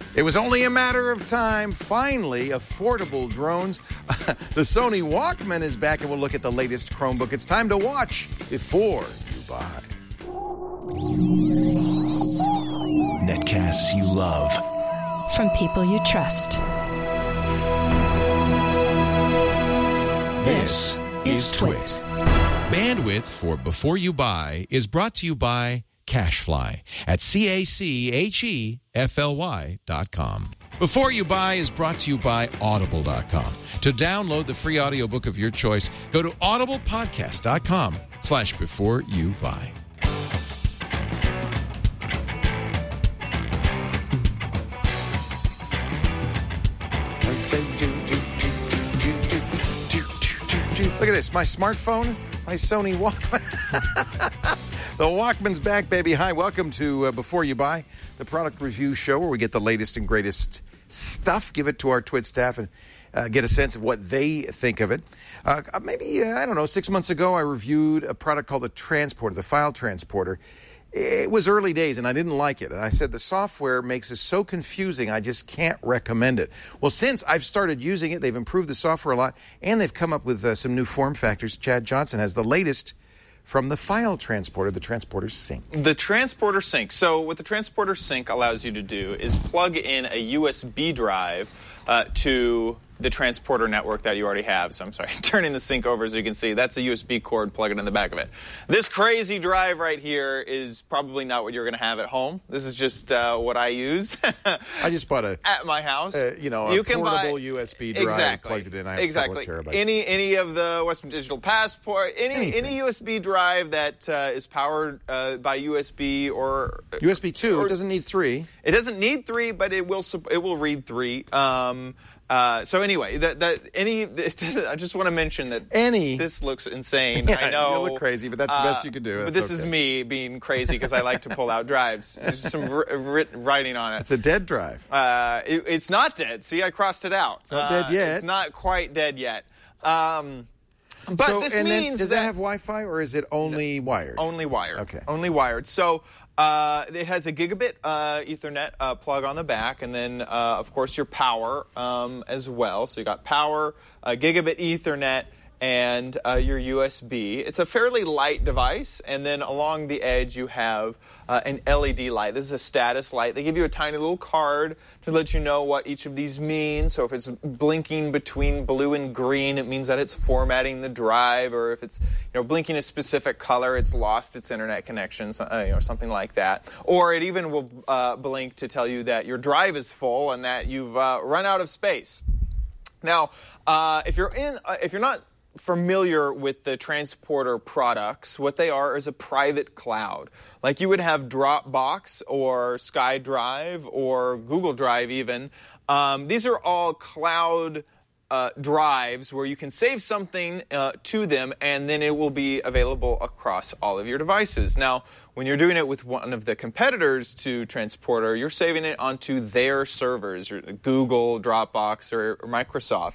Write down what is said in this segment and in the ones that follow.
It was only a matter of time. Finally, affordable drones. The Sony Walkman is back, and we'll look at the latest Chromebook. It's time to watch before you buy. Netcasts you love. From people you trust. This is Twit. Bandwidth for Before You Buy is brought to you by CashFly at CACHEFLY.com. Before You Buy is brought to you by Audible.com. To download the free audiobook of your choice, go to audiblepodcast.com/before you buy. Look at this, my smartphone, my Sony Walkman. The Walkman's back, baby. Hi, welcome to Before You Buy, the product review show where we get the latest and greatest stuff, give it to our Twit staff, and get a sense of what they think of it. Maybe, 6 months ago, I reviewed a product called the Transporter, the file transporter. It was early days, and I didn't like it. And I said the software makes it so confusing, I just can't recommend it. Well, since I've started using it, they've improved the software a lot, and they've come up with some new form factors. Chad Johnson has the latest from the file transporter, the Transporter Sync. The Transporter Sync. So what the Transporter Sync allows you to do is plug in a USB drive to the transporter network that you already have. So I'm sorry, turning the sync over so you can see. That's a USB cord, plug it in the back of it. This crazy drive right here is probably not what you're going to have at home. This is just what I use. I just bought at my house. A portable USB drive. Exactly. Plugged it in. I have a couple of terabytes. Any of the Western Digital Passport, any USB drive that is powered by USB or USB 2. It doesn't need 3. It doesn't need 3, but it will read 3. So anyway, I just want to mention that this looks insane. Yeah, I know you look crazy, but that's the best you could do. But this is me being crazy because I like to pull out drives. There's some writing on it. It's a dead drive. It's not dead. See, I crossed it out. It's not dead yet. It's not quite dead yet. But does that have Wi-Fi or is it only wired? Only wired. Okay. Only wired. So it has a gigabit Ethernet plug on the back, and then, of course, your power as well. So you got power, gigabit Ethernet, and your USB. It's a fairly light device, and then along the edge you have an LED light. This is a status light. They give you a tiny little card to let you know what each of these mean. So if it's blinking between blue and green, it means that it's formatting the drive, or if it's blinking a specific color, it's lost its internet connection, something like that. Or it even will blink to tell you that your drive is full and that you've run out of space. Now, if you're not familiar with the Transporter products, what they are is a private cloud. Like you would have Dropbox or SkyDrive or Google Drive even. These are all cloud drives where you can save something to them, and then it will be available across all of your devices. Now, when you're doing it with one of the competitors to Transporter, you're saving it onto their servers, or Google, Dropbox, or Microsoft.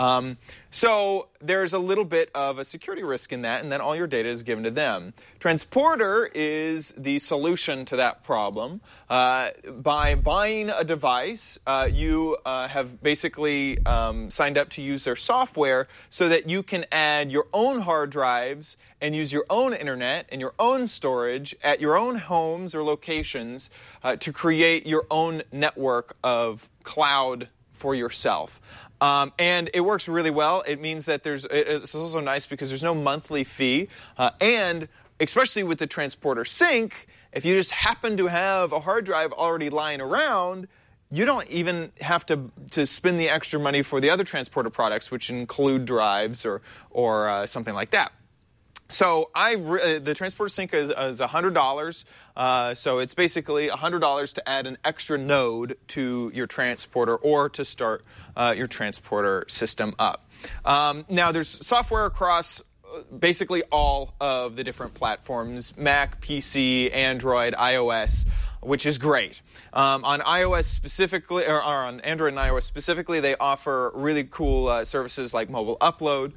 So there's a little bit of a security risk in that, and then all your data is given to them. Transporter is the solution to that problem. By buying a device, you have basically signed up to use their software so that you can add your own hard drives and use your own internet and your own storage at your own homes or locations to create your own network of cloud for yourself. And it works really well. It means that it's also nice because there's no monthly fee. And especially with the Transporter Sync, if you just happen to have a hard drive already lying around, you don't even have to spend the extra money for the other Transporter products, which include drives or something like that. So the Transporter Sync is $100. So it's basically $100 to add an extra node to your transporter or to start your transporter system up. Now, there's software across basically all of the different platforms: Mac, PC, Android, iOS. which is great. On iOS specifically, or on Android and iOS specifically, they offer really cool services like mobile upload,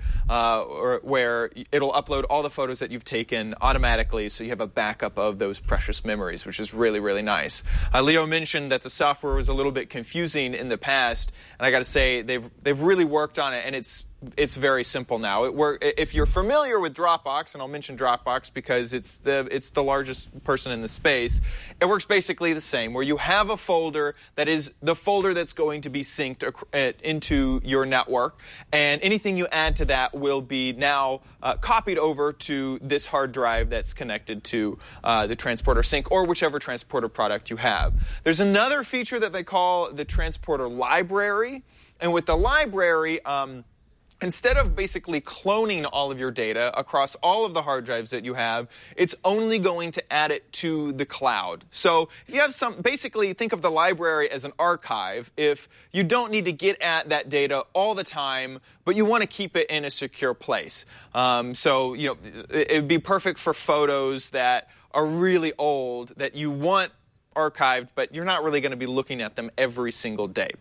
where it'll upload all the photos that you've taken automatically, so you have a backup of those precious memories, which is really, really nice. Leo mentioned that the software was a little bit confusing in the past, and I got to say they've really worked on it, and it's very simple now. If you're familiar with Dropbox, and I'll mention Dropbox because it's the largest person in the space, it works basically the same, where you have a folder that is the folder that's going to be synced into your network, and anything you add to that will be now copied over to this hard drive that's connected to the Transporter Sync or whichever Transporter product you have. There's another feature that they call the Transporter Library, and with the library, instead of basically cloning all of your data across all of the hard drives that you have, it's only going to add it to the cloud. So if you have basically think of the library as an archive. If you don't need to get at that data all the time, but you want to keep it in a secure place. So, it'd be perfect for photos that are really old that you want archived, but you're not really going to be looking at them every single day.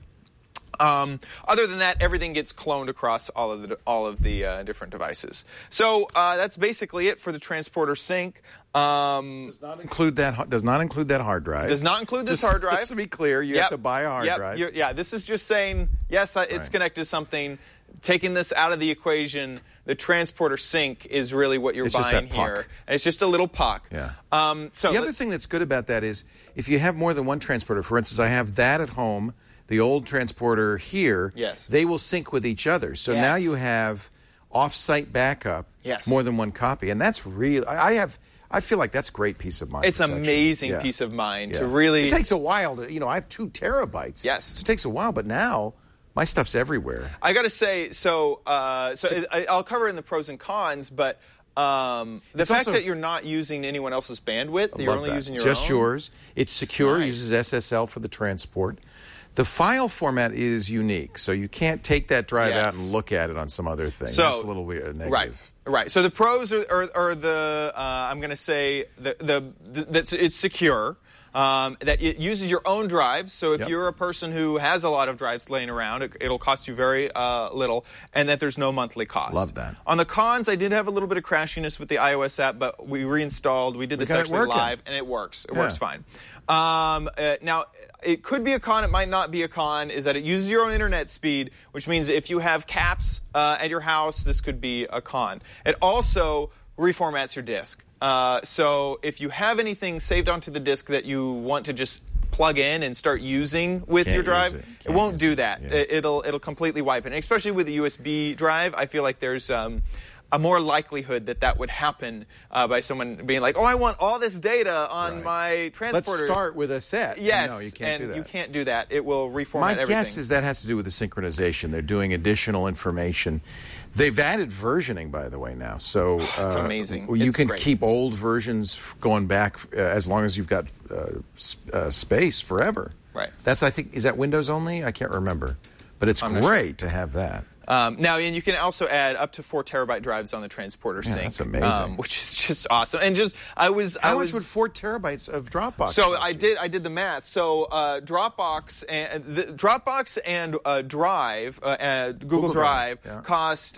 Other than that, everything gets cloned across all of the different devices. So that's basically it for the Transporter Sync. Does not include that hard drive. Does not include this hard drive. Just to be clear, you have to buy a hard drive. This is just saying, yes, it's connected to something. Taking this out of the equation, the Transporter Sync is really what you're buying here. And it's just a little puck. Yeah. So the other thing that's good about that is if you have more than one transporter, for instance, I have that at home, the old transporter here, yes, they will sync with each other. So now you have off-site backup, more than one copy. And that's real. I feel like that's great peace of mind. It's amazing peace of mind to really... It takes a while to, I have 2 terabytes. Yes. So it takes a while, but now my stuff's everywhere. I got to say, I'll cover in the pros and cons, but the fact that you're not using anyone else's bandwidth, that you're only using your own. Just yours. It's secure. It uses SSL for the transport. The file format is unique, so you can't take that drive out and look at it on some other thing. So, that's a little weird, negative. Right. So the pros are the I'm going to say that it's secure. That it uses your own drives, so if you're a person who has a lot of drives laying around, it'll cost you very little, and that there's no monthly cost. Love that. On the cons, I did have a little bit of crashiness with the iOS app, but we reinstalled. We did this actually live, and it works. It works fine. Now, it could be a con, it might not be a con, is that it uses your own internet speed, which means if you have caps at your house, this could be a con. It also reformats your disk. So if you have anything saved onto the disk that you want to just plug in and start using with your drive, it won't do that. Yeah. It'll completely wipe it. And especially with a USB drive, I feel like there's a more likelihood that would happen by someone being like, oh, I want all this data on my transporter. Let's start with a set. Yes, no, you can't do that. You can't do that. It will reformat everything. My guess is that has to do with the synchronization. They're doing additional information. They've added versioning, by the way, now. So it's amazing. You can keep old versions going back as long as you've got space forever. Right. That's, I think, is that Windows only? I can't remember. But it's great to have that. Now, and you can also add up to 4 terabyte drives on the Transporter Sync. That's amazing. Which is just awesome. And how much would 4 terabytes of Dropbox? So I did the math. So Dropbox and Drive, Google Drive, cost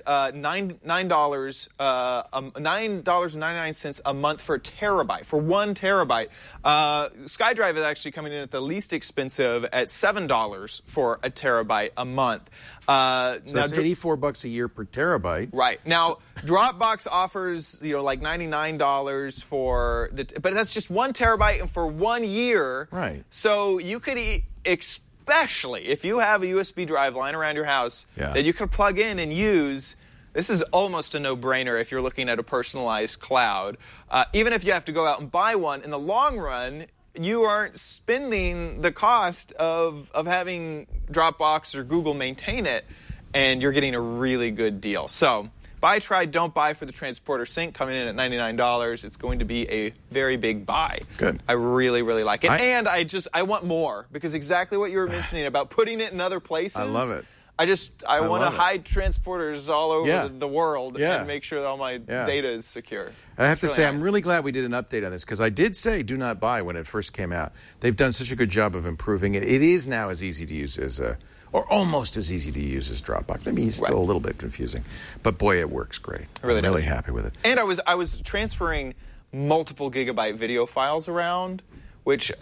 $9.99 a month for a terabyte. For 1 terabyte, SkyDrive is actually coming in at the least expensive at $7 for a terabyte a month. So that's $84 a year per terabyte. Right. Now, Dropbox offers, like $99 for but that's just 1 terabyte and for 1 year. Right. So you could especially if you have a USB drive lying around your house that you could plug in and use. This is almost a no-brainer if you're looking at a personalized cloud. Even if you have to go out and buy one, in the long run, you aren't spending the cost of having Dropbox or Google maintain it, and you're getting a really good deal. So buy, try, don't buy for the Transporter Sync, coming in at $99. It's going to be a very big buy. Good. I really, really like it. And I want more, because exactly what you were mentioning about putting it in other places. I love it. I want to love it. hide transporters all over the world and make sure that all my data is secure. I have to say, nice. I'm really glad we did an update on this because I did say do not buy when it first came out. They've done such a good job of improving it. It is now as easy to use as or almost as easy to use as Dropbox. Maybe it's still a little bit confusing, but boy, it works great. It really I'm does. really happy with it. And I was transferring multiple gigabyte video files around, which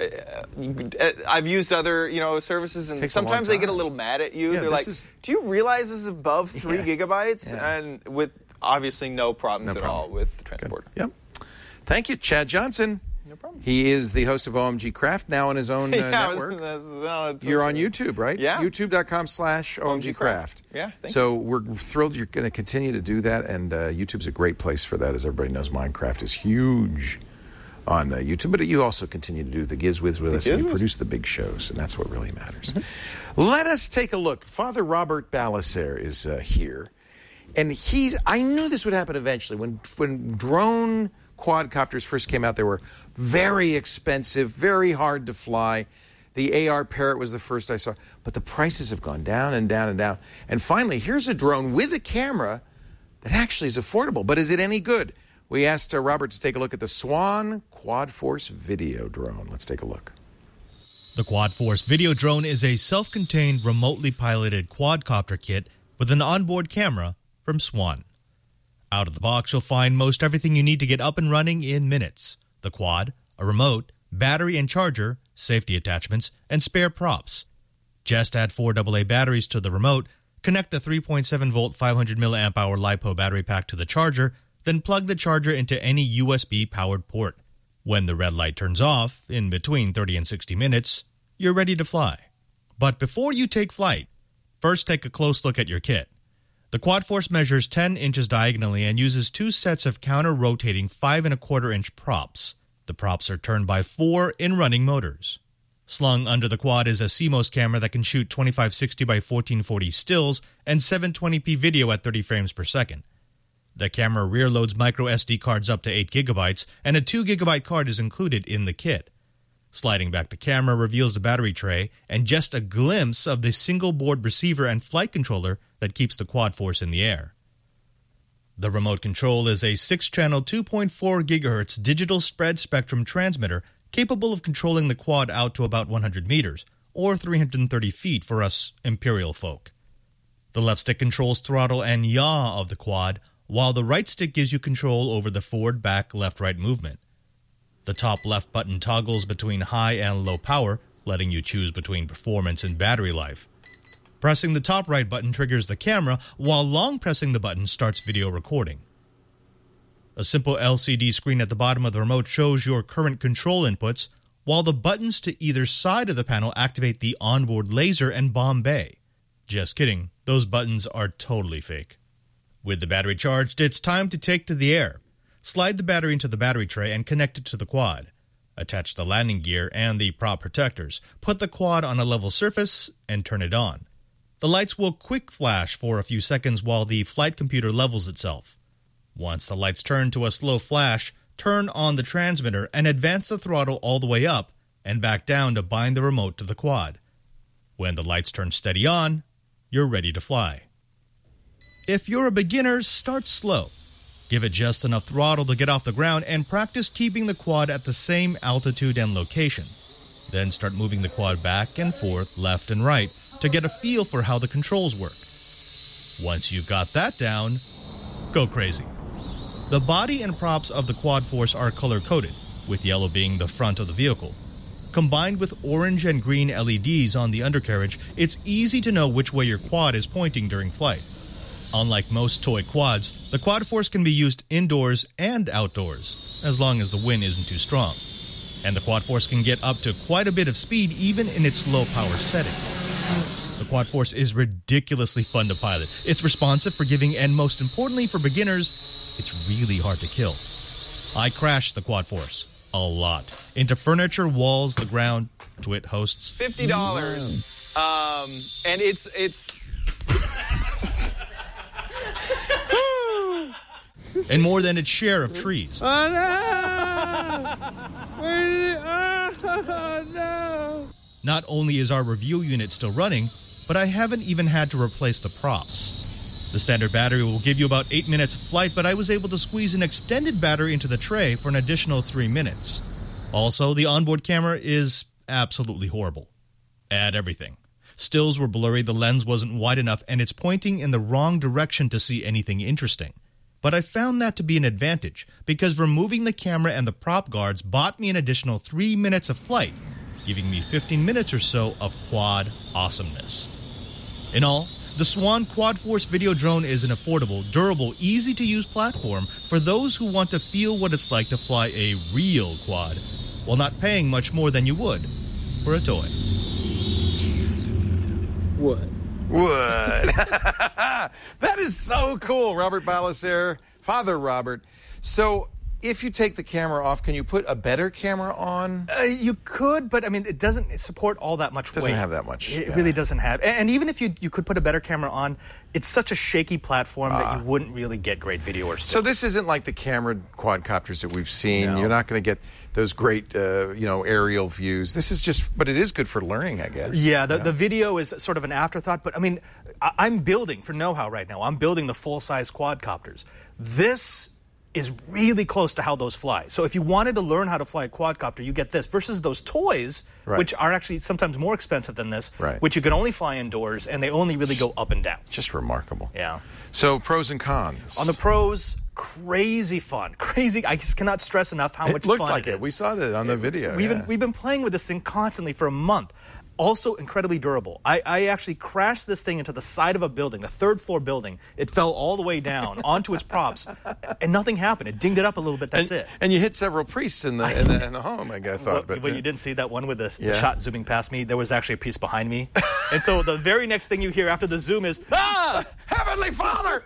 I've used other services, and Takes a long sometimes they get a time. little mad at you. Yeah, They're like, this is- "Do you realize this is above 3 gigabytes?" Yeah. And with obviously no problems at all with the transporter. Yep. Thank you, Chad Johnson. No problem. He is the host of OMG Craft, now on his own network. You're on YouTube, right? Yeah. YouTube.com/OMG Craft. Yeah, thank So we're thrilled you're going to continue to do that, and YouTube's a great place for that. As everybody knows, Minecraft is huge on YouTube, but you also continue to do the Gizwiz with us, and you produce the big shows, and that's what really matters. Let us take a look. Father Robert Balaser is here, and I knew this would happen eventually. When drone quadcopters first came out, they were very expensive, very hard to fly. The AR Parrot was the first I saw, but the prices have gone down and down and down. And finally, here's a drone with a camera that actually is affordable, but is it any good? We asked Robert to take a look at the Swan Quad Force video drone. Let's take a look. The Quad Force video drone is a self-contained, remotely piloted quadcopter kit with an onboard camera from Swan. Out of the box, you'll find most everything you need to get up and running in minutes. The quad, a remote, battery and charger, safety attachments, and spare props. Just add 4 AA batteries to the remote, connect the 3.7-volt 500 mAh LiPo battery pack to the charger, then plug the charger into any USB-powered port. When the red light turns off, in between 30 and 60 minutes, you're ready to fly. But before you take flight, first take a close look at your kit. The Quad Force measures 10 inches diagonally and uses 2 sets of counter-rotating 5¼ inch props. The props are turned by 4 in-running motors. Slung under the quad is a CMOS camera that can shoot 2560 by 1440 stills and 720p video at 30 frames per second. The camera rear loads micro SD cards up to 8 gigabytes, and a 2 gigabyte card is included in the kit. Sliding back the camera reveals the battery tray and just a glimpse of the single-board receiver and flight controller that keeps the Quad Force in the air. The remote control is a 6-channel 2.4 GHz digital spread spectrum transmitter capable of controlling the quad out to about 100 meters, or 330 feet for us imperial folk. The left stick controls throttle and yaw of the quad, while the right stick gives you control over the forward, back, left-right movement. The top left button toggles between high and low power, letting you choose between performance and battery life. Pressing the top right button triggers the camera, while long pressing the button starts video recording. A simple LCD screen at the bottom of the remote shows your current control inputs, while the buttons to either side of the panel activate the onboard laser and bomb bay. Just kidding, those buttons are totally fake. With the battery charged, it's time to take to the air. Slide the battery into the battery tray and connect it to the quad. Attach the landing gear and the prop protectors. Put the quad on a level surface and turn it on. The lights will quick flash for a few seconds while the flight computer levels itself. Once the lights turn to a slow flash, turn on the transmitter and advance the throttle all the way up and back down to bind the remote to the quad. When the lights turn steady on, you're ready to fly. If you're a beginner, start slow. Give it just enough throttle to get off the ground and practice keeping the quad at the same altitude and location. Then start moving the quad back and forth, left and right, to get a feel for how the controls work. Once you've got that down, go crazy. The body and props of the Quad Force are color-coded, with yellow being the front of the vehicle. Combined with orange and green LEDs on the undercarriage, it's easy to know which way your quad is pointing during flight. Unlike most toy quads, the Quad Force can be used indoors and outdoors, as long as the wind isn't too strong. And the Quad Force can get up to quite a bit of speed even in its low-power setting. The Quad Force is ridiculously fun to pilot. It's responsive, forgiving, and most importantly for beginners, it's really hard to kill. I crashed the Quad Force a lot. Into furniture, walls, the ground. Twit hosts. $50. And it's and more than its share of trees. Oh, no! Oh, no! Not only is our review unit still running, but I haven't even had to replace the props. The standard battery will give you about 8 minutes of flight, but I was able to squeeze an extended battery into the tray for an additional 3 minutes. Also, the onboard camera is absolutely horrible. At everything. Stills were blurry, the lens wasn't wide enough, and it's pointing in the wrong direction to see anything interesting. But I found that to be an advantage, because removing the camera and the prop guards bought me an additional 3 minutes of flight, giving me 15 minutes or so of quad awesomeness. In all, the Swan Quad Force video drone is an affordable, durable, easy-to-use platform for those who want to feel what it's like to fly a real quad, while not paying much more than you would for a toy. Would. That is so cool, Robert Balacer, Father Robert. So, if you take the camera off, can you put a better camera on? You could, but I mean, it doesn't support all that much weight. Doesn't have that much. It really doesn't have. And even if you could put a better camera on, it's such a shaky platform that you wouldn't really get great video or still. So this isn't like the camera quadcopters that we've seen. No. You're not going to get those great, aerial views. This is just, but it is good for learning, I guess. Yeah, the video is sort of an afterthought. But I mean, I'm building for know-how right now. I'm building the full-size quadcopters. This is really close to how those fly. So if you wanted to learn how to fly a quadcopter, you get this versus those toys, which are actually sometimes more expensive than this, which you can only fly indoors, and they only really go up and down. Just remarkable. Yeah. So pros and cons. On the pros, crazy fun. Crazy. I just cannot stress enough how much fun it is. It looked like it. We saw that on the video. We've been playing with this thing constantly for a month. Also incredibly durable. I actually crashed this thing into the side of a building, the third-floor building. It fell all the way down onto its props, and nothing happened. It dinged it up a little bit. That's it. And you hit several priests in the home, I thought. But you didn't see that one with the shot zooming past me, there was actually a priest behind me. And so the very next thing you hear after the zoom is, Heavenly Father!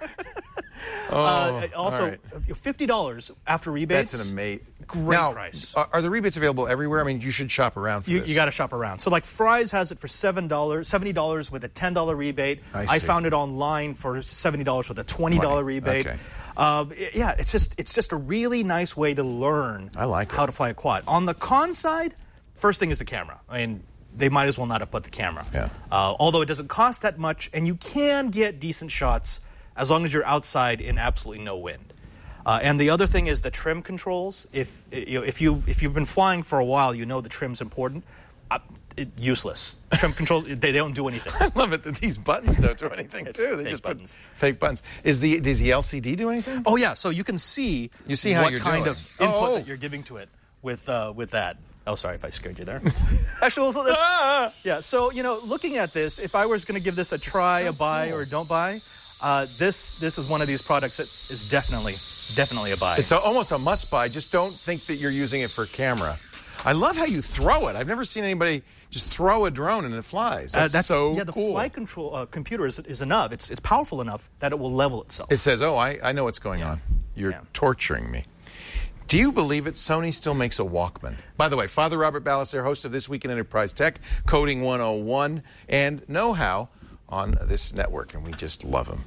Also, $50 after rebates. That's an amazing great price. Are the rebates available everywhere? I mean, you should shop around for this. You got to shop around. So, like Fry's has it for $70 with a $10 rebate. I found it online for $70 with a $20 rebate. Okay. It's just a really nice way to learn how to fly a quad. On the con side, first thing is the camera. I mean, they might as well not have put the camera. Yeah. Although it doesn't cost that much, and you can get decent shots as long as you're outside in absolutely no wind. And the other thing is the trim controls. If you've been flying for a while, you know the trim's important. Useless. Trim controls, they don't do anything. I love it that these buttons don't do anything, too. They just put fake buttons. Does the LCD do anything? Oh, yeah. So you can see how what you're kind doing. of input that you're giving to it with that. Oh, sorry if I scared you there. Actually, also this. Yeah, so, looking at this, if I was going to give this a try, a buy, or don't buy, this is one of these products that is definitely a buy. It's almost a must buy. Just don't think that you're using it for camera. I love how you throw it. I've never seen anybody just throw a drone and it flies. That's so cool. Yeah, the flight control computer is enough. It's powerful enough that it will level itself. It says, I know what's going on. You're torturing me. Do you believe it? Sony still makes a Walkman. By the way, Father Robert Balacer, host of This Week in Enterprise Tech, Coding 101, and Know-How on this network, and we just love him.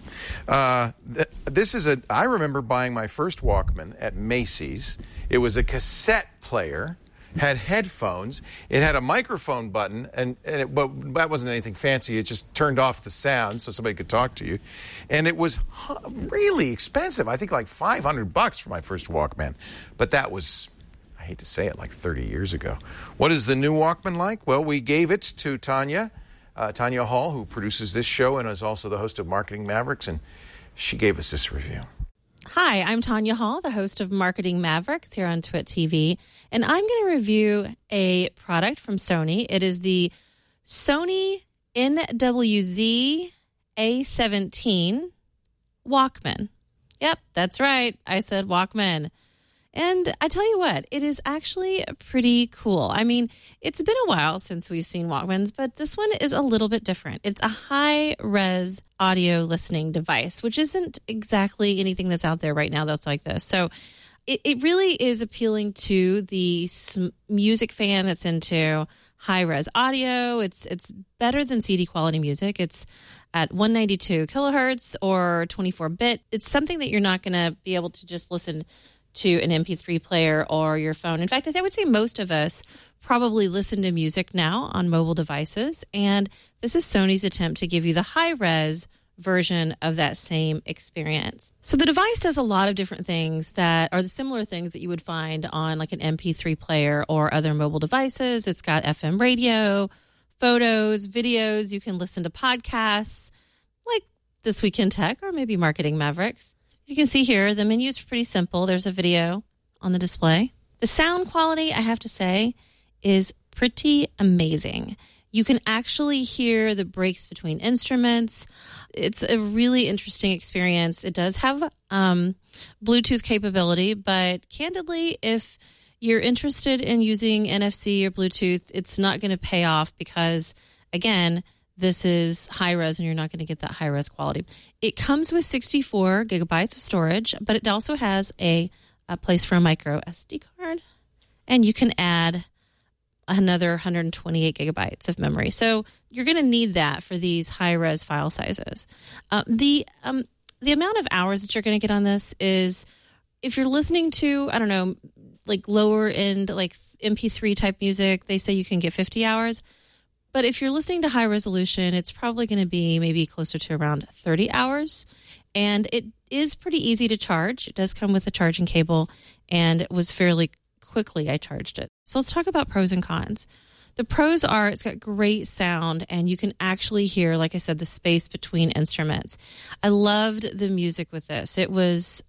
I remember buying my first Walkman at Macy's. It was a cassette player, had headphones, it had a microphone button, but that wasn't anything fancy. It just turned off the sound so somebody could talk to you. And it was really expensive. I think like $500 for my first Walkman. But that was, I hate to say it, like 30 years ago. What is the new Walkman like? Well, we gave it to Tanya Hall, who produces this show and is also the host of Marketing Mavericks, and she gave us this review. Hi, I'm Tanya Hall, the host of Marketing Mavericks here on Twit TV, and I'm going to review a product from Sony. It is the Sony NWZ A17 Walkman. Yep, that's right. I said Walkman. And I tell you what, it is actually pretty cool. I mean, it's been a while since we've seen Walkmans, but this one is a little bit different. It's a high-res audio listening device, which isn't exactly anything that's out there right now that's like this. So it really is appealing to the music fan that's into high-res audio. It's better than CD quality music. It's at 192 kilohertz or 24-bit. It's something that you're not going to be able to just listen to an MP3 player or your phone. In fact, I would say most of us probably listen to music now on mobile devices, and this is Sony's attempt to give you the high-res version of that same experience. So the device does a lot of different things that are the similar things that you would find on like an MP3 player or other mobile devices. It's got FM radio, photos, videos. You can listen to podcasts like This Week in Tech or maybe Marketing Mavericks. You can see here the menu is pretty simple. There's a video on the display. The sound quality, I have to say, is pretty amazing. You can actually hear the breaks between instruments. It's a really interesting experience. It does have Bluetooth capability, but candidly, if you're interested in using NFC or Bluetooth, it's not going to pay off because, again, this is high-res and you're not going to get that high-res quality. It comes with 64 gigabytes of storage, but it also has a place for a micro SD card, and you can add another 128 gigabytes of memory. So you're going to need that for these high-res file sizes. The amount of hours that you're going to get on this is, if you're listening to, I don't know, like lower end, like MP3 type music, they say you can get 50 hours. But if you're listening to high resolution, it's probably going to be maybe closer to around 30 hours. And it is pretty easy to charge. It does come with a charging cable, and it was fairly quickly I charged it. So let's talk about pros and cons. The pros are it's got great sound, and you can actually hear, like I said, the space between instruments. I loved the music with this. It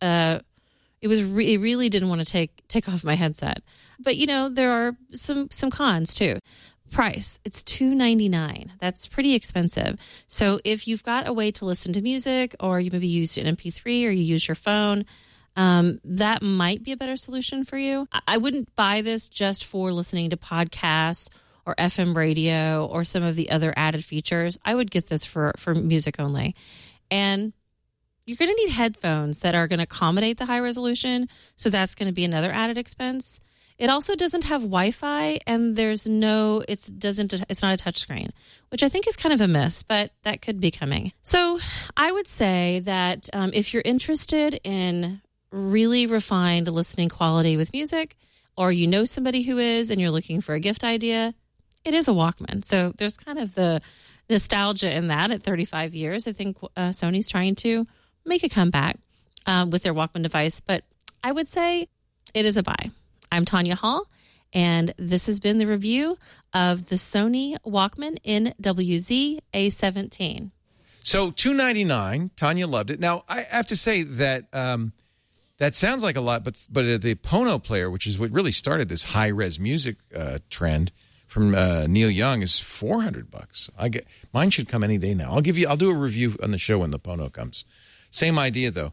really didn't want to take off my headset. But there are some cons too. Price, it's $299. That's pretty expensive. So if you've got a way to listen to music, or you maybe use an MP3 or you use your phone, that might be a better solution for you. I wouldn't buy this just for listening to podcasts or FM radio or some of the other added features. I would get this for music only. And you're going to need headphones that are going to accommodate the high resolution. So that's going to be another added expense. It also doesn't have Wi-Fi, and it's not a touchscreen, which I think is kind of a miss, but that could be coming. So I would say that if you're interested in really refined listening quality with music, or you know somebody who is and you're looking for a gift idea, it is a Walkman. So there's kind of the nostalgia in that. At 35 years, I think Sony's trying to make a comeback with their Walkman device, but I would say it is a buy. I'm Tanya Hall, and this has been the review of the Sony Walkman NWZ A17. So $299, Tanya loved it. Now, I have to say that that sounds like a lot, but the Pono player, which is what really started this high-res music trend from Neil Young, is $400. Mine should come any day now. I'll do a review on the show when the Pono comes. Same idea, though.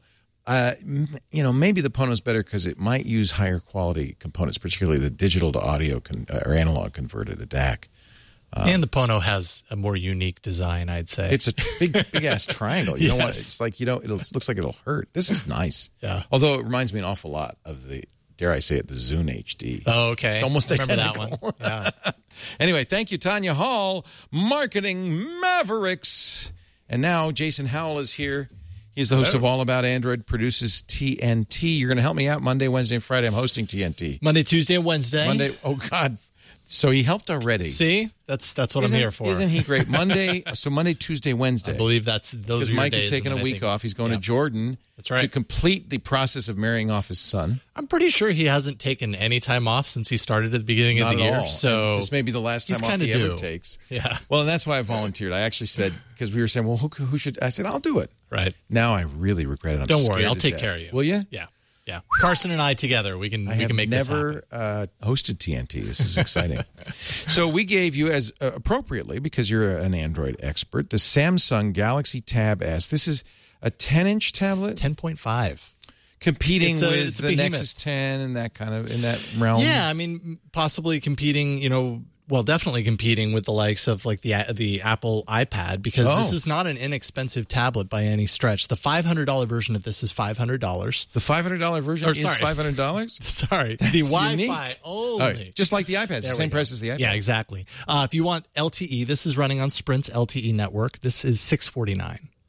Maybe the Pono's better because it might use higher quality components, particularly the digital to audio or analog converter, the DAC. And the Pono has a more unique design, I'd say. It's a big ass triangle. You don't want it's like it looks like it'll hurt. This is nice. Yeah. Although it reminds me an awful lot of the, dare I say it, the Zune HD. Oh, okay. It's almost identical. That one. Yeah. Anyway, thank you, Tanya Hall, Marketing Mavericks. And now Jason Howell is here. He's the host of All About Android, produces TNT. You're going to help me out Monday, Wednesday, and Friday. I'm hosting TNT. Monday, Tuesday, and Wednesday. Monday. Oh, God. So he helped already. See? That's what I'm here for. Isn't he great? Monday, Tuesday, Wednesday. I believe those are your days. Because Mike is taking a week off. He's going to Jordan to complete the process of marrying off his son. I'm pretty sure he hasn't taken any time off since he started at the beginning of the year. All. So and this may be the last time off he ever takes. Yeah. Well, and that's why I volunteered. I actually said, because we were saying, well, who should? I said, I'll do it. Right. Now I really regret it. Don't worry. I'll take care of you. Will you? Yeah. Yeah. Carson and I together, we can make this happen. I have never hosted TNT. This is exciting. So we gave you, as appropriately, because you're an Android expert, the Samsung Galaxy Tab S. This is a 10-inch tablet? 10.5. Competing with the Nexus 10 and that kind of, in that realm? Yeah, I mean, possibly competing, definitely competing with the likes of like the Apple iPad, because this is not an inexpensive tablet by any stretch. The $500 version of this is $500. The $500 version is $500? Sorry. That's the Wi-Fi unique. only. Right. Just like the iPad. It's the same price as the iPad. Yeah, exactly. If you want LTE, this is running on Sprint's LTE network. This is $649.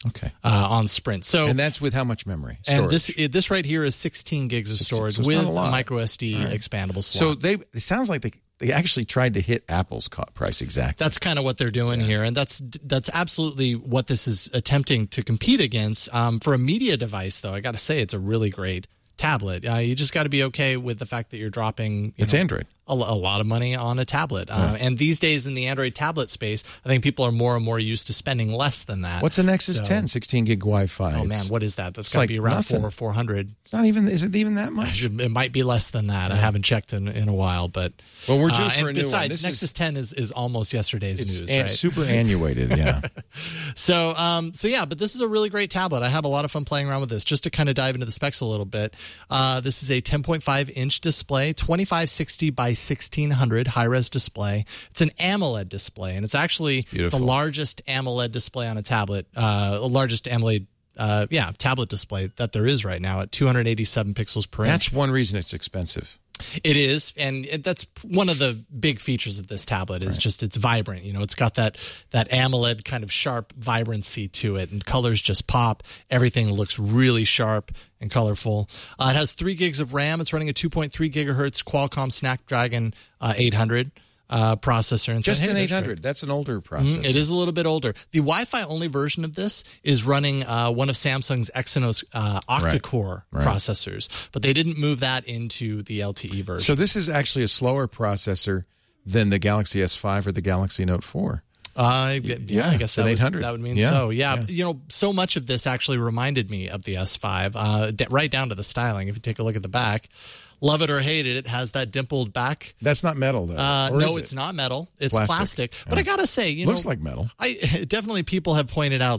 Okay. On Sprint. So, and that's with how much memory? And Storage? this right here is 16 gigs of storage so it's with not a lot. micro SD expandable slot. So it sounds like they actually tried to hit Apple's price exactly. That's kind of what they're doing here, and that's absolutely what this is attempting to compete against. For a media device, though, I got to say it's a really great tablet. You just got to be okay with the fact that you're dropping. It's Android. A lot of money on a tablet. And these days in the Android tablet space, I think people are more and more used to spending less than that. What's a Nexus 10, 16 gig Wi-Fi? Oh, man, what is that? That's got to like be around nothing. 400. It's not even. Is it even that much? It might be less than that. I haven't checked in a while, but well, we're due for and a new one. besides, Nexus 10 is almost yesterday's news. Right? Super annuated, yeah. So yeah, but this is a really great tablet. I had a lot of fun playing around with this. Just to kind of dive into the specs a little bit, this is a 10.5 inch display, 2560 by 1600 high-res display. It's an AMOLED display, and it's actually Beautiful. the largest AMOLED display on a tablet, largest AMOLED tablet display that there is right now at 287 pixels per inch. That's one reason it's expensive. It is, and that's one of the big features of this tablet is just it's vibrant. You know, it's got that AMOLED kind of sharp vibrancy to it, and colors just pop. Everything looks really sharp and colorful. It has 3 gigs of RAM. It's running a 2.3 gigahertz Qualcomm Snapdragon 800 processor. And Just so, hey, an that's 800. great. That's an older processor. It is a little bit older. The Wi-Fi only version of this is running one of Samsung's Exynos octa-core processors, but they didn't move that into the LTE version. So this is actually a slower processor than the Galaxy S5 or the Galaxy Note 4. I guess an 800. That would mean Yeah. so. Yeah. You know, so much of this actually reminded me of the S5, right down to the styling. If you take a look at the back, love it or hate it, it has that dimpled back. That's not metal, though. Or No, is it? it's not metal. It's Plastic. plastic. But I gotta say, Looks like metal. Definitely people have pointed out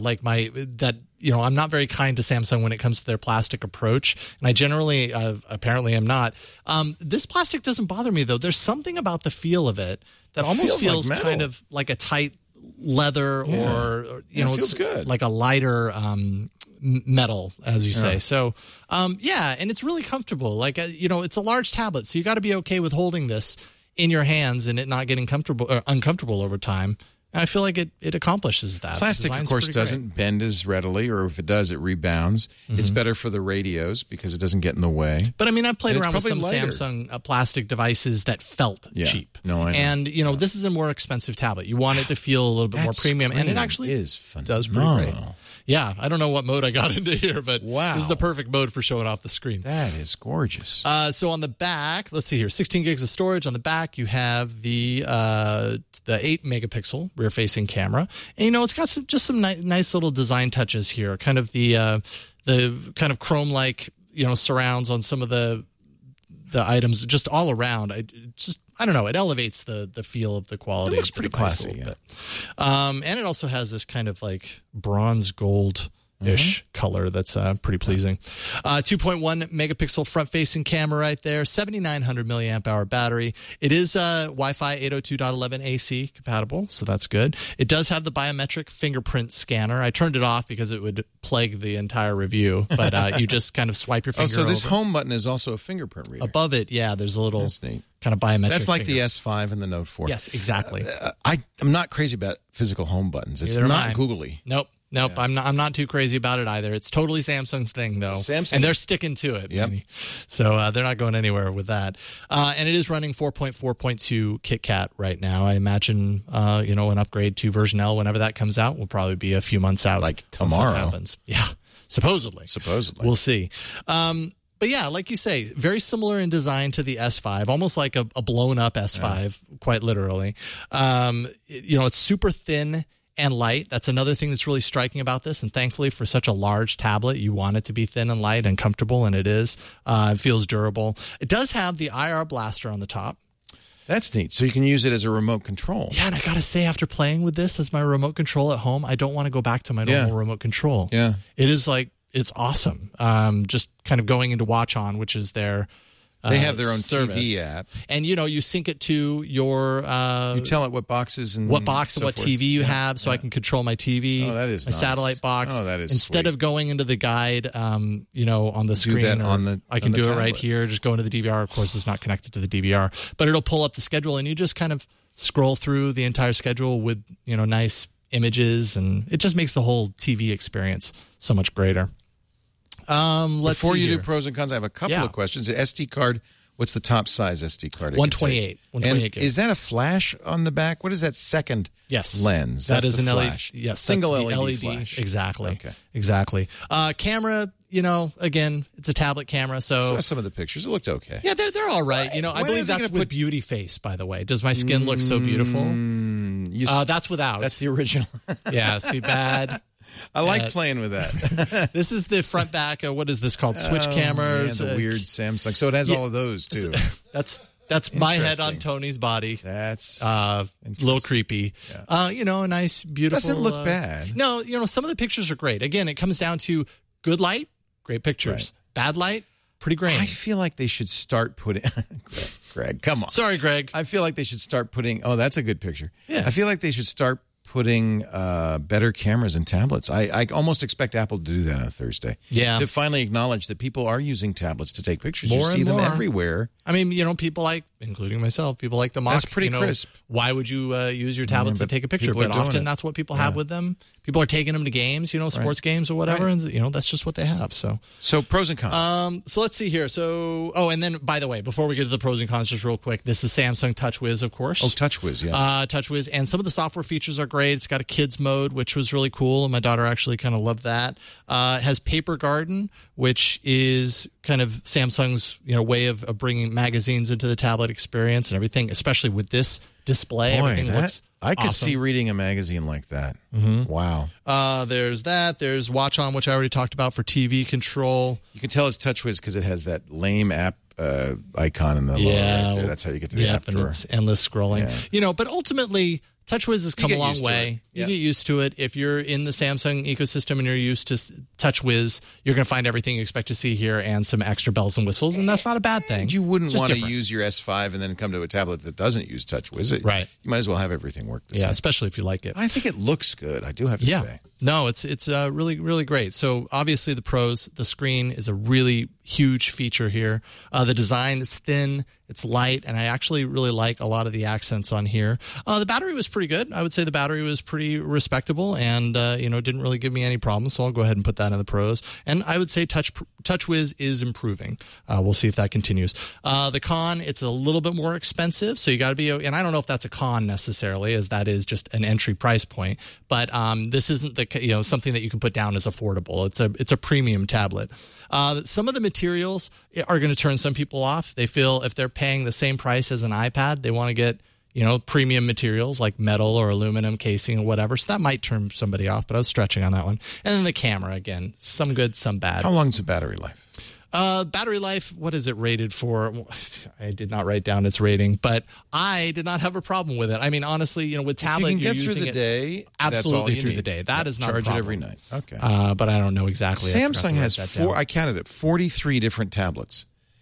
I'm not very kind to Samsung when it comes to their plastic approach, and I generally apparently am not. This plastic doesn't bother me though. There's something about the feel of it that almost feels like kind metal. of like a tight leather or it feels it's good. like a lighter metal, as you say. So and it's really comfortable. Like it's a large tablet, so you got to be okay with holding this in your hands and it not getting comfortable or uncomfortable over time. And I feel like it accomplishes that. Plastic, of course, doesn't bend as readily, or if it does, it rebounds. Mm-hmm. It's better for the radios because it doesn't get in the way. But I mean, I've played And it's around with some probably lighter. Samsung plastic devices that felt cheap. No, I know. And this is a more expensive tablet. You want it to feel a little bit more premium, and it actually is does pretty great. phenomenal. Yeah, I don't know what mode I got into here, but Wow. this is the perfect mode for showing off the screen. That is gorgeous. So on the back, let's see here, 16 gigs of storage. On the back, you have the 8 megapixel rear-facing camera, and it's got some nice little design touches here. Kind of the kind of chrome-like surrounds on some of the items, just all around. I don't know. It elevates the feel of the quality. It looks of the pretty device classy, a little bit. And it also has this kind of like bronze gold ish color that's pretty pleasing. 2.1 megapixel front-facing camera right there, 7,900 milliamp hour battery. It is Wi-Fi 802.11 AC compatible, so that's good. It does have the biometric fingerprint scanner. I turned it off because it would plague the entire review, but you just kind of swipe your finger so this over. home button is also a fingerprint reader. Above it, yeah, there's a little That's neat. kind of biometric. That's like finger. the S5 and the Note 4. Yes, exactly. I'm not crazy about physical home buttons. It's Neither am not I. googly. Nope. Yeah. I'm not too crazy about it either. It's totally Samsung's thing though. Samsung. And they're sticking to it. Yep. Maybe. So they're not going anywhere with that. And it is running 4.4.2 KitKat right now. I imagine an upgrade to version L whenever that comes out will probably be a few months out. Like once that tomorrow. happens. Yeah. Supposedly. We'll see. But yeah, like you say, very similar in design to the S5, almost like a blown up S5, quite literally. It's super thin and light. That's another thing that's really striking about this. And thankfully, for such a large tablet, you want it to be thin and light and comfortable, and it is. It feels durable. It does have the IR blaster on the top. That's neat. So you can use it as a remote control. Yeah, and I got to say, after playing with this as my remote control at home, I don't want to go back to my normal remote control. Yeah. It is it's awesome. Just kind of going into Watch On, which is their They have their own service. TV app. And, you sync it to your... you tell it what boxes and what box and so what forth. TV you have, so I can control my TV. Oh, that is my nice. satellite box. Oh, that is Instead sweet. of going into the guide, on the screen, that or on I can the do it right tablet. here. Just go into the DVR. Of course, it's not connected to the DVR, but it'll pull up the schedule, and you just kind of scroll through the entire schedule with nice images, and it just makes the whole TV experience so much greater. Before see you here. do pros and cons, I have a couple of questions. The SD card, what's the top size SD card? 128. 128 gigs. Is that a flash on the back? What is that second lens? That is the an flash. LED. Yes, single that's the LED flash. Exactly. Okay. Exactly. Camera, again, it's a tablet camera, so I saw some of the pictures. It looked okay. yeah, they're all right. I When are believe they that's gonna with Beauty Face, by the way. Does my skin look so beautiful? That's without. That's the original. Yeah, see, bad. I like playing with that. This is the front back. What is this called? Switch cameras. Man, the weird Samsung. So it has all of those too. That's my head on Interesting. Tony's body. That's a little creepy. Yeah. A nice, beautiful. Doesn't look bad. No, some of the pictures are great. Again, it comes down to good light, great pictures. Right. Bad light, pretty grainy. I feel like they should start putting. Greg, come on. Sorry, Greg. I feel like they should start putting. Oh, that's a good picture. Yeah. I feel like they should start putting better cameras in tablets. I almost expect Apple to do that on Thursday. Yeah. To finally acknowledge that people are using tablets to take pictures. More you see and them more. everywhere. I mean, including myself, people like the Mach. That's pretty crisp. Why would you use your tablet to but take a picture? people are But doing often it. that's what people have with them. People are taking them to games, sports games or whatever, Right. and that's just what they have. So pros and cons. So let's see here. So, and then by the way, before we get to the pros and cons, just real quick, this is Samsung TouchWiz, of course. Oh, TouchWiz, yeah. TouchWiz, and some of the software features are great. It's got a kids mode, which was really cool, and my daughter actually kind of loved that. It has Paper Garden, which is kind of Samsung's way of bringing magazines into the tablet experience and everything, especially with this display. Everything looks I could awesome. see reading a magazine like that. Mm-hmm. Wow. There's that. There's Watch On, which I already talked about for TV control. You can tell it's TouchWiz because it has that lame app icon in the lower right there. That's how you get to the app and drawer. it's endless scrolling. Yeah. But ultimately, TouchWiz has come a get long used to way. it. You Yeah. get used to it. If you're in the Samsung ecosystem and you're used to TouchWiz, you're going to find everything you expect to see here and some extra bells and whistles, and that's not a bad thing. You wouldn't It's just want to different. use your S5 and then come to a tablet that doesn't use TouchWiz. Right. You might as well have everything work the same. especially if you like it. I think it looks good. I do have to say. No, it's really, really great. So obviously the pros, the screen is a really huge feature here. The design is thin, it's light, and I actually really like a lot of the accents on here. The battery was pretty good. I would say the battery was pretty respectable and, didn't really give me any problems. So I'll go ahead and put that in the pros. And I would say TouchWiz is improving. We'll see if that continues. The con, it's a little bit more expensive. So you got to be, and I don't know if that's a con necessarily, as that is just an entry price point, but this isn't something that you can put down as affordable. It's a premium tablet. Some of the materials are going to turn some people off. They feel if they're paying the same price as an iPad, they want to get premium materials like metal or aluminum casing or whatever. So that might turn somebody off, but I was stretching on that one. And then the camera, again, some good, some bad. How long's the battery life? Battery life, what is it rated for? I did not write down its rating, but I did not have a problem with it. I mean, honestly, with tablet, if you can you're get through using the it day, absolutely that's all you through need. the day. That is not Charge a it problem. every night. Okay. But I don't know exactly. I forgot to Samsung write has that four. down. I counted it. 43 different tablets.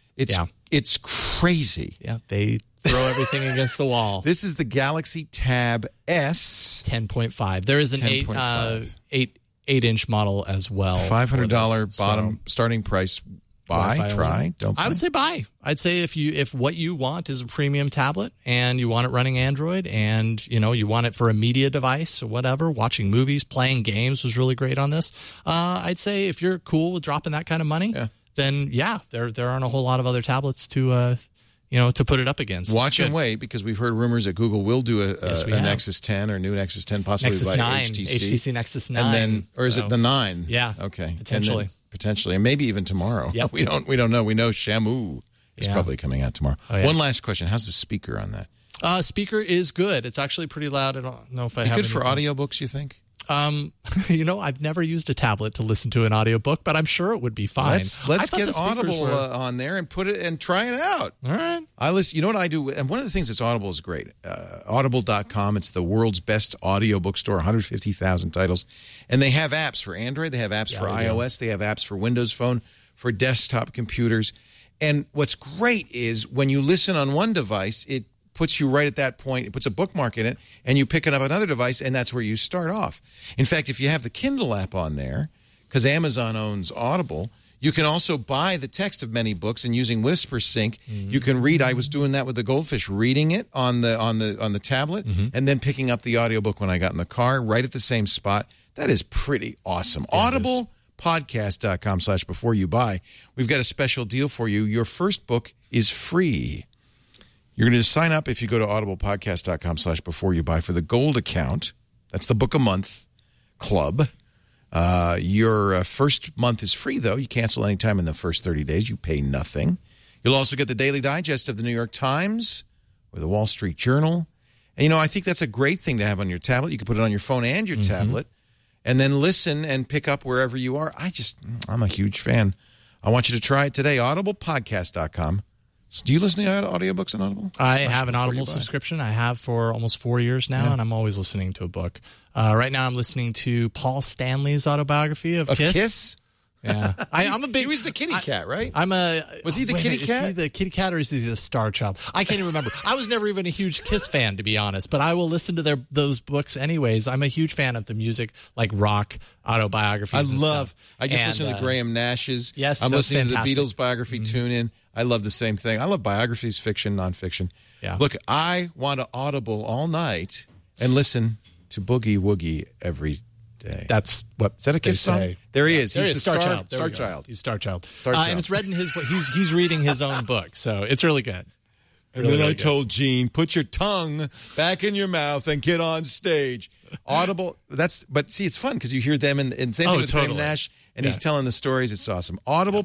It's crazy. Yeah, they throw everything against the wall. This is the Galaxy Tab S 10.5. There is an 10.5. 8-inch model as well. $500 bottom starting price. Buy, Wi-Fi try, only. don't buy. I would say buy. I'd say if what you want is a premium tablet and you want it running Android and you want it for a media device or whatever, watching movies, playing games was really great on this. I'd say if you're cool with dropping that kind of money, then there aren't a whole lot of other tablets to put it up against. Watch and wait, because we've heard rumors that Google will do a we have. Nexus 10 or new Nexus 10, possibly Nexus by 9, HTC. Nexus 9. And then, or is it the 9? Yeah, Okay. potentially. And then, potentially, and maybe even tomorrow. Yep. We don't know. We know Shamu is probably coming out tomorrow. Oh, yeah. One last question: how's the speaker on that? Speaker is good. It's actually pretty loud. I don't know if I have Good for anything. audiobooks, you think? I've never used a tablet to listen to an audiobook, but I'm sure it would be fine. Let's I thought the get speakers Audible were- on there and put it and try it out. All right. I listen. You know what I do? And one of the things that's Audible is great. Audible.com. It's the world's best audiobook store. 150,000 titles, and they have apps for Android. They have apps for iOS. They have apps for Windows Phone, for desktop computers. And what's great is when you listen on one device, it puts you right at that point. It puts a bookmark in it, and you pick it up another device, and that's where you start off. In fact, if you have the Kindle app on there, because Amazon owns Audible, You can also buy the text of many books, and using WhisperSync, you can read. I was doing that with the Goldfish, reading it on the tablet, and then picking up the audiobook when I got in the car, right at the same spot. That is pretty awesome. Audiblepodcast.com/before you buy. We've got a special deal for you. Your first book is free. You're going to sign up if you go to audiblepodcast.com/before you buy for the gold account. That's the book a month club. Your first month is free, though. You cancel anytime in the first 30 days. You pay nothing. You'll also get the daily digest of the New York Times or the Wall Street Journal. And, I think that's a great thing to have on your tablet. You can put it on your phone and your tablet and then listen and pick up wherever you are. I'm a huge fan. I want you to try it today. Audiblepodcast.com. Do you listen to audiobooks on Audible? I have an Audible subscription. I have for almost 4 years now, and I'm always listening to a book. Right now I'm listening to Paul Stanley's autobiography of Kiss. Yeah. I'm a big... He was the kitty cat, right? Was he the kitty cat? Is he the kitty cat or is he the star child? I can't even remember. I was never even a huge Kiss fan, to be honest, but I will listen to those books anyways. I'm a huge fan of the music, like rock autobiographies. I just listened to Graham Nash's. Yes, I'm listening fantastic. to the Beatles biography, Tune In. I love the same thing. I love biographies, fiction, nonfiction. Yeah. Look, I want to Audible all night and listen to Boogie Woogie every day. That's what is that a Kiss song? There he is. He's the Star Child. He's Star Child. And it's read in he's reading his own book, so it's really good. And then I told Gene, put your tongue back in your mouth and get on stage. Audible, but see, it's fun because you hear them and same thing with Graham Nash, and he's telling the stories. It's awesome.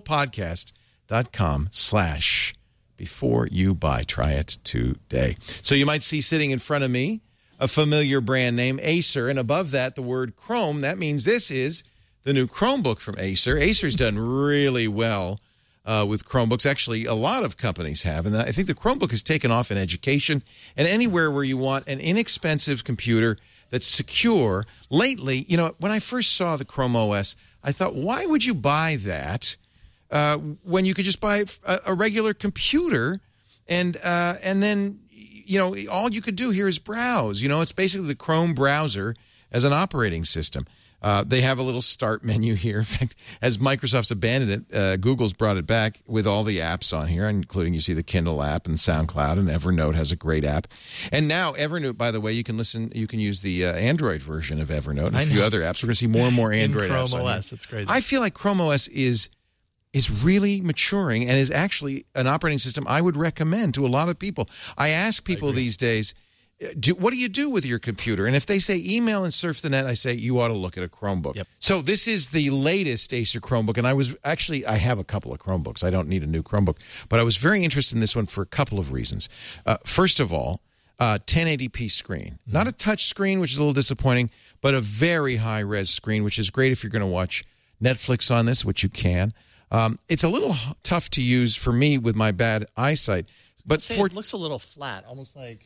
audiblepodcast.com/before you buy. Try it today. So you might see sitting in front of me a familiar brand name, Acer, and above that, the word Chrome. That means this is the new Chromebook from Acer. Acer's done really well with Chromebooks. Actually, a lot of companies have, and I think the Chromebook has taken off in education and anywhere where you want an inexpensive computer that's secure. Lately, when I first saw the Chrome OS, I thought, why would you buy that when you could just buy a regular computer and then all you could do here is browse. It's basically the Chrome browser as an operating system. They have a little start menu here. In fact, as Microsoft's abandoned it, Google's brought it back with all the apps on here, including you see the Kindle app and SoundCloud, and Evernote has a great app. And now Evernote, by the way, you can use the Android version of Evernote and a few other apps. We're going to see more and more Android apps. Chrome OS, that's crazy. I feel like Chrome OS is really maturing and is actually an operating system I would recommend to a lot of people. I ask people these days, what do you do with your computer? And if they say email and surf the net, I say you ought to look at a Chromebook. Yep. So this is the latest Acer Chromebook, and I have a couple of Chromebooks. I don't need a new Chromebook, but I was very interested in this one for a couple of reasons. First of all, 1080p screen. Not a touch screen, which is a little disappointing, but a very high-res screen, which is great if you're going to watch Netflix on this, which you can. It's a little tough to use for me with my bad eyesight, but it looks a little flat, almost like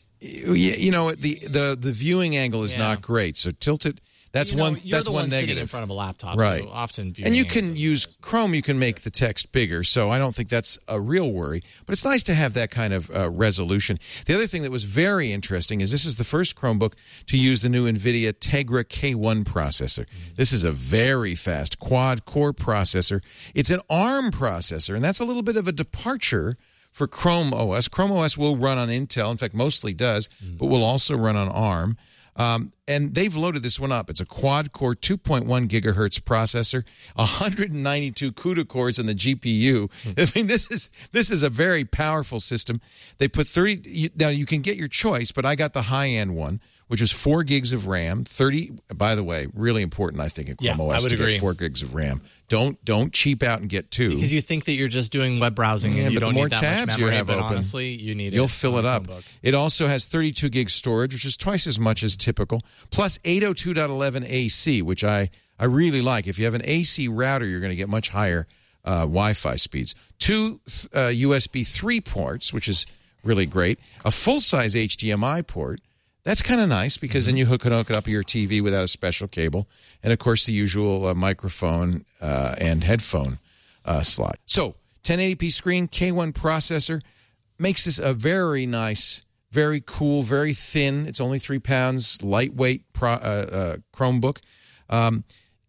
the viewing angle is not great. So tilt it. That's one. That's one negative. Sitting in front of a laptop, right? So often, and you can use Chrome. You can make the text bigger, so I don't think that's a real worry. But it's nice to have that kind of resolution. The other thing that was very interesting is this is the first Chromebook to use the new NVIDIA Tegra K1 processor. This is a very fast quad-core processor. It's an ARM processor, and that's a little bit of a departure for Chrome OS. Chrome OS will run on Intel. In fact, mostly does, but will also run on ARM. And they've loaded this one up. It's a quad-core 2.1 gigahertz processor, 192 CUDA cores in the GPU. I mean, this is a very powerful system. They put 30. Now you can get your choice, but I got the high-end one, which is 4 gigs of RAM. 30. By the way, really important, I think, in Chrome OS to get 4 gigs of RAM. Don't cheap out and get 2. Because you think that you're just doing web browsing and you don't need that much memory, but honestly, you need it. You'll fill it up. It also has 32 gig storage, which is twice as much as typical, plus 802.11 AC, which I really like. If you have an AC router, you're going to get much higher Wi-Fi speeds. 2 USB 3 ports, which is really great. A full-size HDMI port. That's kind of nice because then you hook it up to your TV without a special cable. And, of course, the usual microphone and headphone slot. So 1080p screen, K1 processor makes this a very nice, very cool, very thin. It's only 3 pounds, lightweight Chromebook.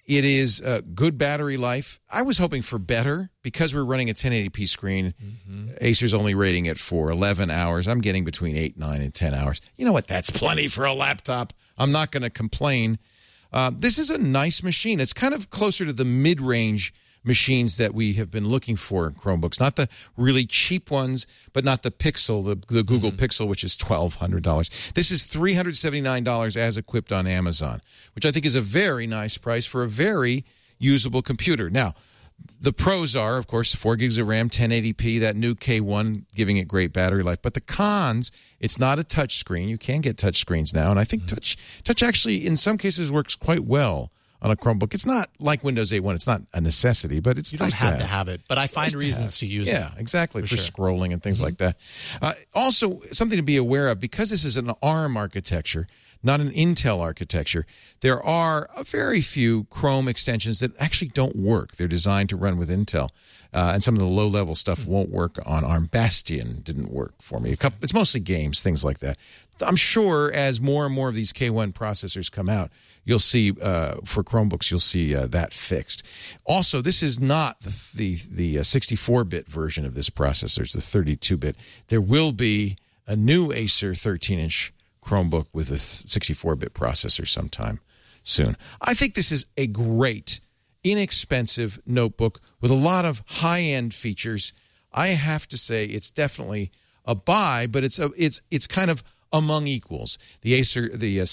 It is good battery life. I was hoping for better because we're running a 1080p screen. Acer's only rating it for 11 hours. I'm getting between 8, 9, and 10 hours. You know what? That's plenty for a laptop. I'm not going to complain. This is a nice machine. It's kind of closer to the mid-range machines that we have been looking for in Chromebooks. Not the really cheap ones, but not the Pixel, the Google Pixel, which is $1,200. This is $379 as equipped on Amazon, which I think is a very nice price for a very usable computer. Now, the pros are, of course, 4 gigs of RAM, 1080p, that new K1 giving it great battery life. But the cons, it's not a touch screen. You can get touch screens now, and I think touch actually in some cases works quite well on a Chromebook. It's not like Windows 8.1. It's not a necessity, but it's nice to have. You don't have to have it, but I find reasons to use it. Yeah, exactly, for scrolling and things like that. Also, something to be aware of, because this is an ARM architecture, not an Intel architecture, there are a very few Chrome extensions that actually don't work. They're designed to run with Intel, and some of the low-level stuff won't work on ARM. Bastion didn't work for me. It's mostly games, things like that. I'm sure as more and more of these K1 processors come out, you'll see, for Chromebooks, you'll see that fixed. Also, this is not the 64-bit version of this processor. It's the 32-bit. There will be a new Acer 13-inch Chromebook with a 64-bit processor sometime soon. I think this is a great, inexpensive notebook with a lot of high-end features. I have to say it's definitely a buy, but it's kind of among equals. The Acer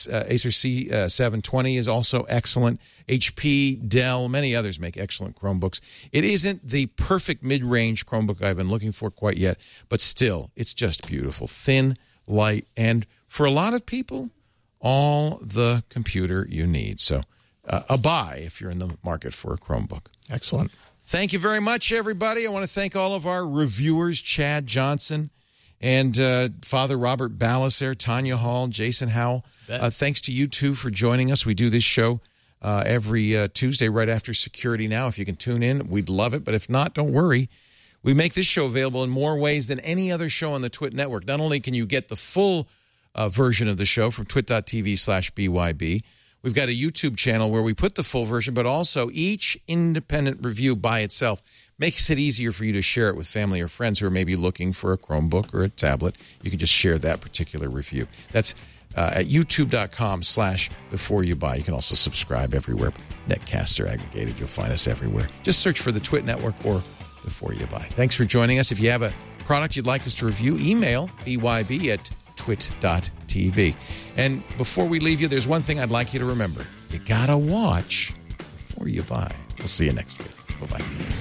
C720 is also excellent. HP, Dell, many others make excellent Chromebooks. It isn't the perfect mid-range Chromebook I've been looking for quite yet, but still, it's just beautiful. Thin, light, and for a lot of people, all the computer you need. So a buy if you're in the market for a Chromebook. Excellent. Thank you very much, everybody. I want to thank all of our reviewers, Chad Johnson, and Father Robert Balliser, Tanya Hall, Jason Howell. Thanks to you two for joining us. We do this show every Tuesday right after Security Now. If you can tune in, we'd love it. But if not, don't worry. We make this show available in more ways than any other show on the Twit Network. Not only can you get the full version of the show from twit.tv/BYB, we've got a YouTube channel where we put the full version, but also each independent review by itself makes it easier for you to share it with family or friends who are maybe looking for a Chromebook or a tablet. You can just share that particular review. That's at youtube.com/beforeyoubuy. You can also subscribe everywhere netcasts are aggregated. You'll find us everywhere. Just search for the Twit Network or Before You Buy. Thanks for joining us. If you have a product you'd like us to review, email byb@twit.tv. And before we leave you, there's one thing I'd like you to remember. You gotta watch before you buy. We'll see you next week. Bye-bye.